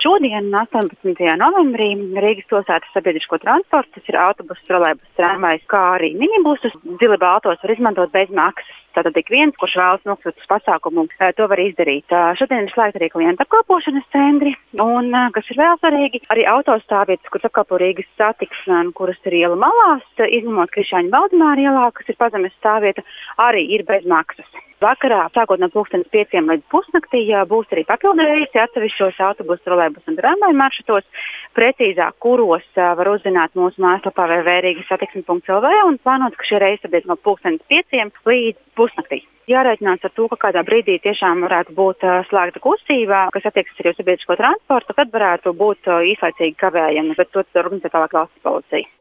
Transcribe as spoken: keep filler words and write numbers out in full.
šodien, astoņpadsmitajā novembrī, Rīgas pilsētas sabiedrisko transportu, tas ir autobusus, trolejbusus, tramvajus, kā arī minibusus, zili baltos var izmantot bez maksas. Tātad ik viens, kurš vēlas nokļūt uz pasākumu, to var izdarīt. Šodien ir slēgta arī klienta apkalpošanas centri, un, kas ir vēl svarīgi, arī autostāvvietas, kuras apkalpo Rīgas satiksmi, kuras ir ielu malās, izņemot Krišāņu Valdemāra ielā, kas ir pazemes stāvvieta, arī ir bez maksas. Vakarā, sākot no pulkstenes pieciem līdz pusnaktī, būs arī papildu reisi atsevišķos autobusu, trolejbusu un tramvaju maršrutos. Precīzāk, kuros var uzzināt mūsu mājaslapā w w w punkt rīgas satiksme punkt l v un plānots, ka šie reisi būs no pulkstenes pieciem līdz pusnaktī. Jārēķinās ar to, ka kādā brīdī tiešām varētu būt uh, slēgta kustība, kas attiecas arī uz sabiedrisko transportu, tad varētu būt uh, īslaicīgi kavējumi, bet to organizē tālāk valsts policija.